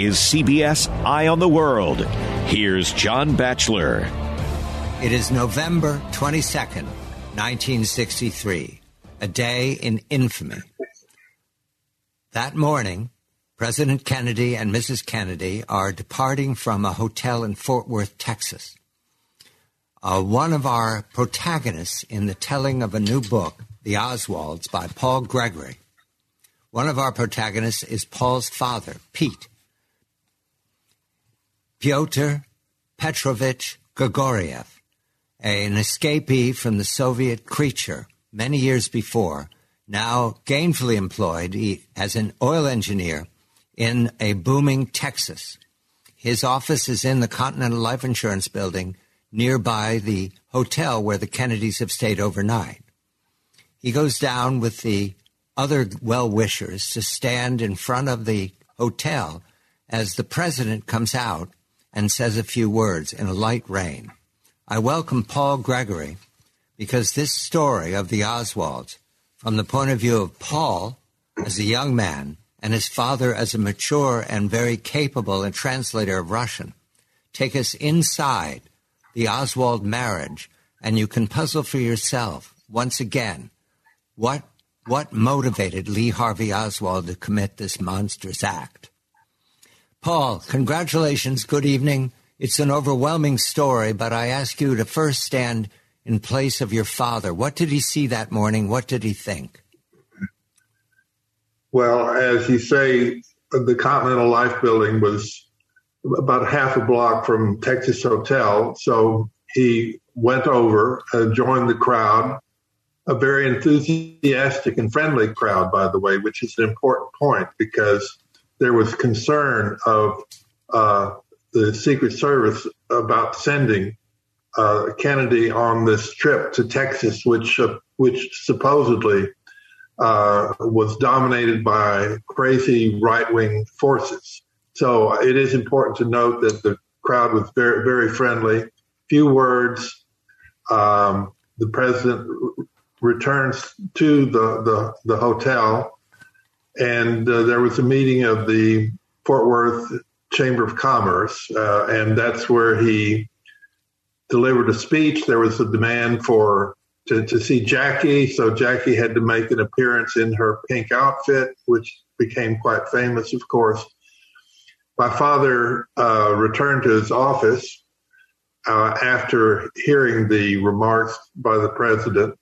is CBS Eye on the World. Here's John Batchelor. It is November 22nd, 1963, a day in infamy. That morning, President Kennedy and Mrs. Kennedy are departing from a hotel in Fort Worth, Texas. One of our protagonists in the telling of a new book, The Oswalds, by Paul Gregory. One of our protagonists is Paul's father, Pete. Pyotr Petrovich Grigoriev, an escapee from the Soviet Creature many years before, now gainfully employed as an oil engineer in a booming Texas. His office is in the Continental Life Insurance building nearby the hotel where the Kennedys have stayed overnight. He goes down with the other well-wishers to stand in front of the hotel as the president comes out and says a few words in a light rain. I welcome Paul Gregory because this story of the Oswalds, from the point of view of Paul as a young man and his father as a mature and very capable translator of Russian, take us inside the Oswald marriage, and you can puzzle for yourself, once again, what motivated Lee Harvey Oswald to commit this monstrous act. Paul, congratulations, good evening. It's an overwhelming story, but I ask you to first stand in place of your father. What did he see that morning? What did he think? Well, as you say, the Continental Life building was about half a block from Texas Hotel. So he went over, joined the crowd, a very enthusiastic and friendly crowd, by the way, which is an important point because there was concern of the Secret Service about sending Kennedy on this trip to Texas, which supposedly was dominated by crazy right-wing forces. So it is important to note that the crowd was very, very friendly. Few words. The president returns to the hotel, and there was a meeting of the Fort Worth Chamber of Commerce, and that's where he delivered a speech. There was a demand to see Jackie, so Jackie had to make an appearance in her pink outfit, which became quite famous, of course. My father returned to his office after hearing the remarks by the president,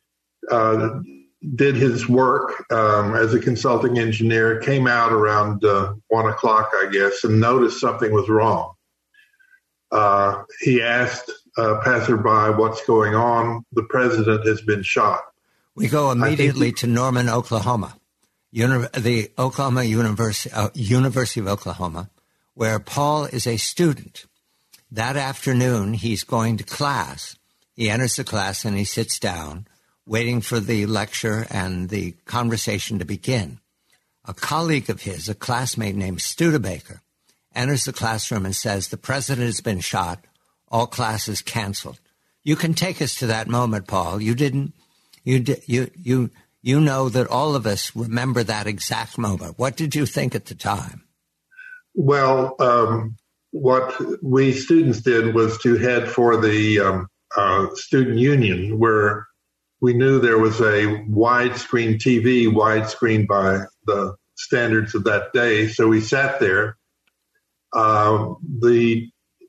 did his work as a consulting engineer, came out around 1 o'clock, I guess, and noticed something was wrong. He asked passerby, what's going on? The president has been shot. We go immediately to Norman, Oklahoma, the Oklahoma University of Oklahoma, where Paul is a student. That afternoon, he's going to class. He enters the class and he sits down, waiting for the lecture and the conversation to begin. A colleague of his, a classmate named Studebaker, enters the classroom and says, the president has been shot, all classes canceled. You can take us to that moment, Paul. You know that all of us remember that exact moment. What did you think at the time? Well, what we students did was to head for the student union, where we knew there was a widescreen TV, widescreen by the standards of that day. So we sat there. The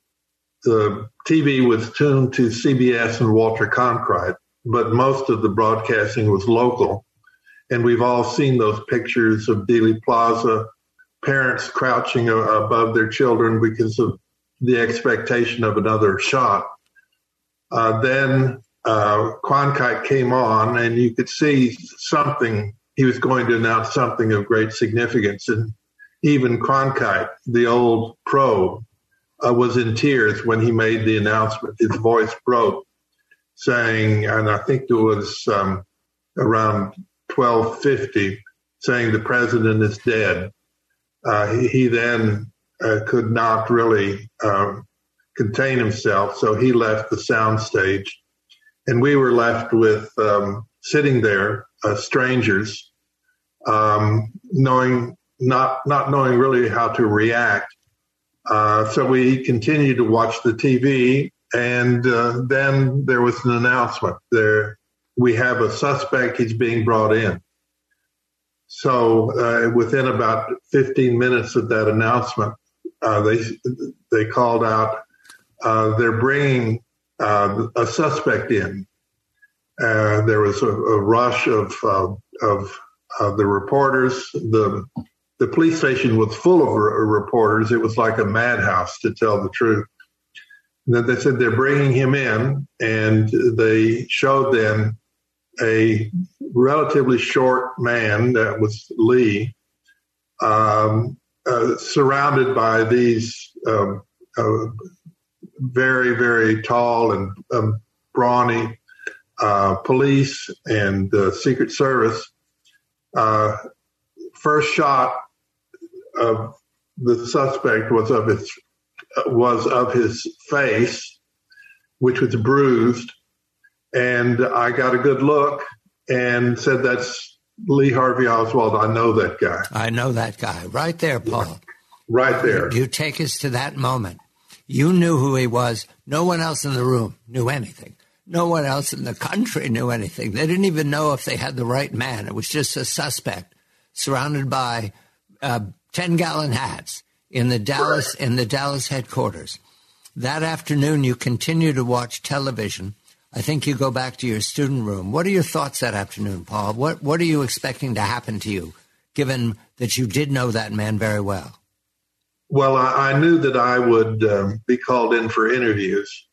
TV was tuned to CBS and Walter Cronkite, but most of the broadcasting was local. And we've all seen those pictures of Dealey Plaza, parents crouching above their children because of the expectation of another shot. Then Cronkite came on, and you could see something. He was going to announce something of great significance. And even Cronkite, the old pro, was in tears when he made the announcement. His voice broke, saying, and I think it was around 12:50, saying the president is dead. He then could not really contain himself, so he left the soundstage. And we were left with sitting there, strangers, knowing not knowing really how to react. So we continued to watch the TV, and then there was an announcement. We have a suspect. He's being brought in. So within about 15 minutes of that announcement, they called out, they're bringing a suspect in. There was a rush of the reporters. The police station was full of reporters. It was like a madhouse, to tell the truth. And then they said they're bringing him in, and they showed them a relatively short man, that was Lee, surrounded by these very, very tall and brawny police and Secret Service. First shot of the suspect was of his face, which was bruised. And I got a good look and said, "That's Lee Harvey Oswald. I know that guy." I know that guy. Right there, Paul. Right there. You take us to that moment. You knew who he was. No one else in the room knew anything. No one else in the country knew anything. They didn't even know if they had the right man. It was just a suspect surrounded by 10-gallon hats in the Dallas headquarters. That afternoon, you continue to watch television. I think you go back to your student room. What are your thoughts that afternoon, Paul? What are you expecting to happen to you, given that you did know that man very well? Well, I knew that I would be called in for interviews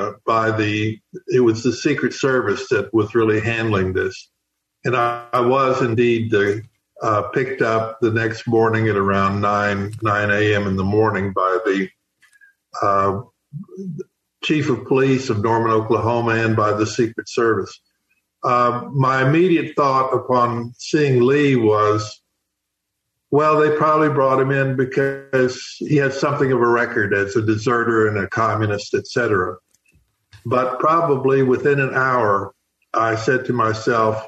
it was the Secret Service that was really handling this. And I was indeed picked up the next morning at around 9 a.m. in the morning by the Chief of Police of Norman, Oklahoma, and by the Secret Service. My immediate thought upon seeing Lee was, well, they probably brought him in because he has something of a record as a deserter and a communist, etc. But probably within an hour, I said to myself,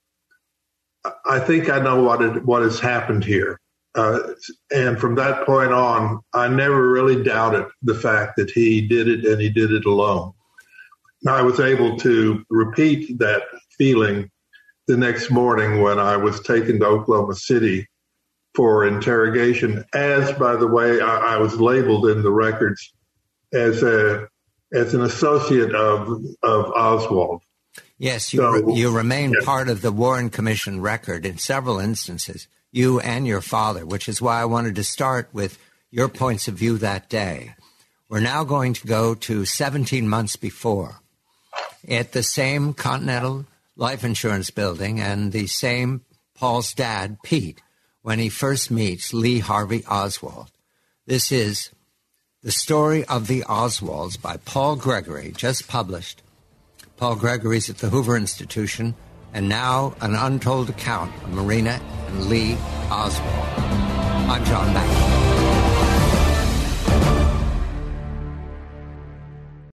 I think I know what has happened here. And from that point on, I never really doubted the fact that he did it, and he did it alone. Now, I was able to repeat that feeling the next morning when I was taken to Oklahoma City for interrogation, as, by the way, I was labeled in the records as an associate of Oswald. Yes, you remain part of the Warren Commission record in several instances, you and your father, which is why I wanted to start with your points of view that day. We're now going to go to 17 months before at the same Continental Life Insurance building and the same Paul's dad, Pete, when he first meets Lee Harvey Oswald. This is The Story of the Oswalds by Paul Gregory, just published. Paul Gregory's at the Hoover Institution, and now an untold account of Marina and Lee Oswald. I'm John Baxter.